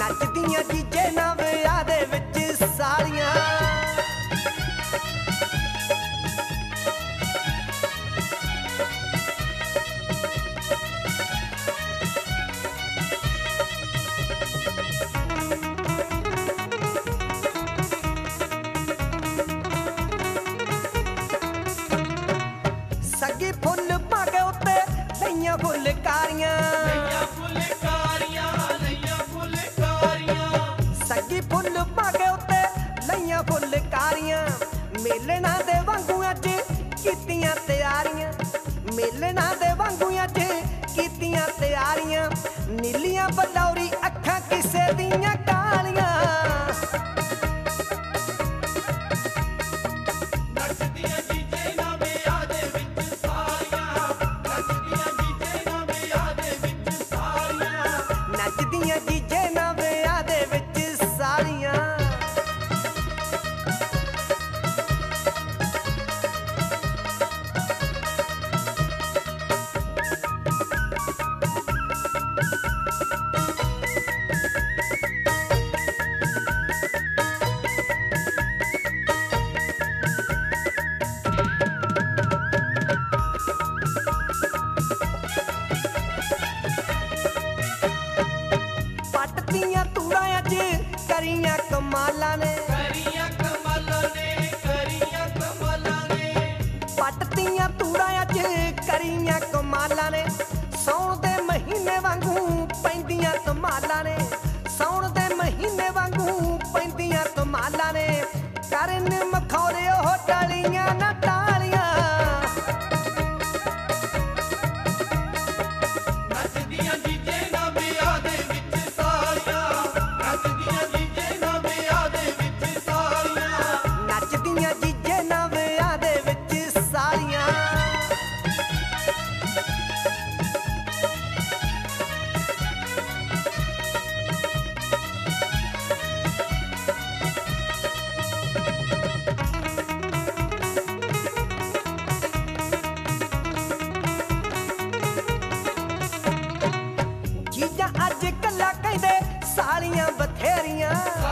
नचदियां जीजे ना विआह दे विच सालियां सगी फुल पाके उत्ते लईयां फुलकारियां सगी फुल पाके उत्ते लईयां फुलकारियां मेलना दे वांगू अज कीतियां तैयारियां मेलना दे वांगू अज कीतियां तैयारियां नीलियां बलौरी अखां किसे दियां कालियां नचदियां जीजे ना विआह दे विच सालियां पटदियां तूड़ां अज करियां कमालां ने पटदियां तूड़ां अज करियां कमालां ने सौण दे महीने वांगू पैंदियां धमालां ने सौण दे महीने वांगू पैंदियां धमालां ने करन मखौरे ओह टलियां ना टालियां नचदियां जीजे ना विआह दे विच सालियां जीजा अज कल्ला कहंदे सालियां बथेरियां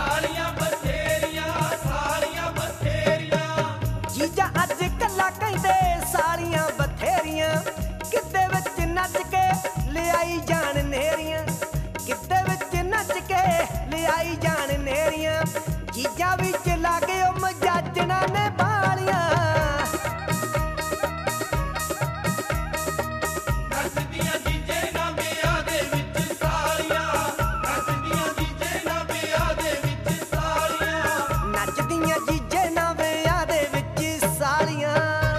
जीजा अज कल्ला कहंदे सालियां बथेरियां किद्दे विच नच के ले आई जान नेरियां किद्दे विच नच के ले आई जान नेरियां जीजा विच लागे ओ मजाजना ने बालियां नचदियां जीजे ना विआह दे विच सालियां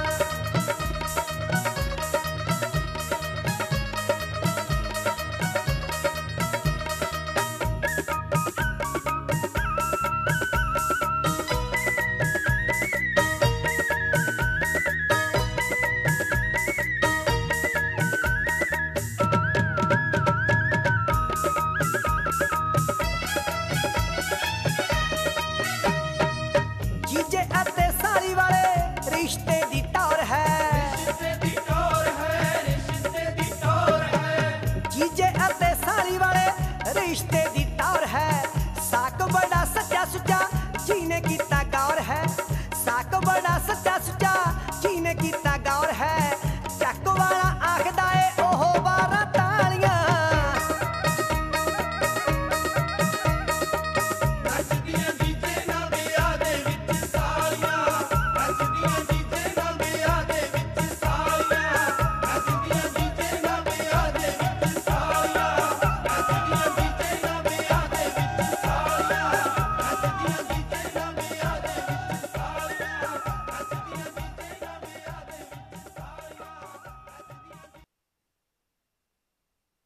जीजे अते साली वाले रिश्ते दी टौर है जीजे अते साली वाले रिश्ते दी टौर है साक बड़ा सच्चा सुच्चा जीने की